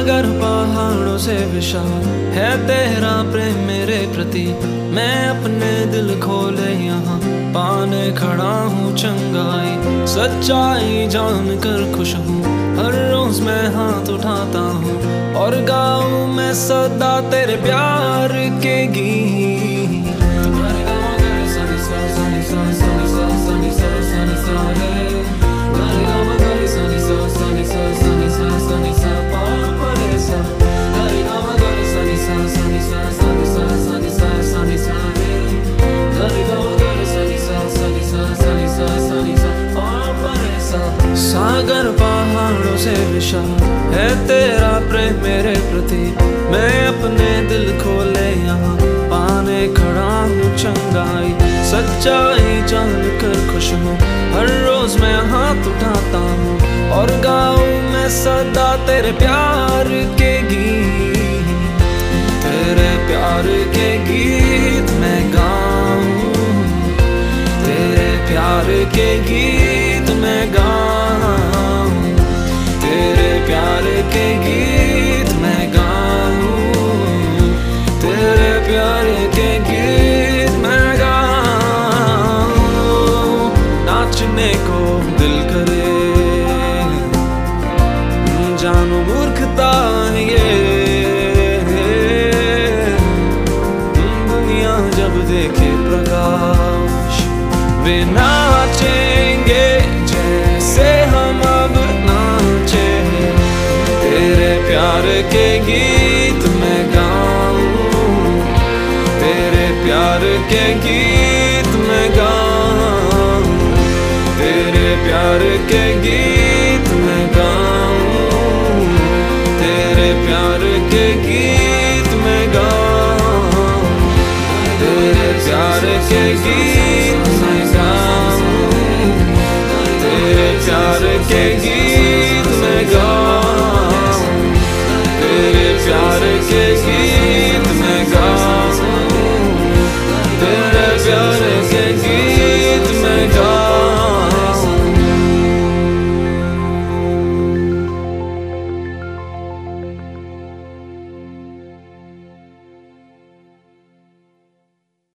सागर पहाड़ों से विशाल है तेरा प्रेम मेरे प्रति। मैं अपने दिल खोले यहाँ पाने खड़ा हूँ चंगाई। सच्चाई जान कर खुश हूँ, हर रोज मैं हाथ उठाता हूँ और गाऊँ मैं सदा तेरे प्यार के गीत। सागर पहाड़ों से विशाल है तेरा प्रेम मेरे प्रति। मैं अपने दिल खोले यहाँ पाने खड़ा हूँ चंगाई। सच्चाई जान कर खुश हूँ, हर रोज मैं हाथ उठाता हूँ और गाऊँ मैं सदा तेरे प्यार के गीत। तेरे प्यार के गीत मैं गाऊँ, तेरे प्यार के गीत मैं गाऊँ, तेरे प्यार के गीत मैं गाऊँ, तेरे प्यार के गीत मैं गाऊँ। नाचने को दिल करे, जानो मूर्खता है ये, दुनिया जब देखे प्रकाश वे नाचेंगे जैसे हम अब नाचे। तेरे प्यार के गीत मैं गाऊँ, तेरे प्यार के गीत मैं गाऊँ, तेरे प्यार के गीत मैं गाऊँ, तेरे प्यार के गीत मैं गाऊँ, तेरे प्यार के गीत मैं गाऊँ, तेरे प्यार के गीत मैं गाऊँ, तेरे प्यार के गीत मैं गाऊँ।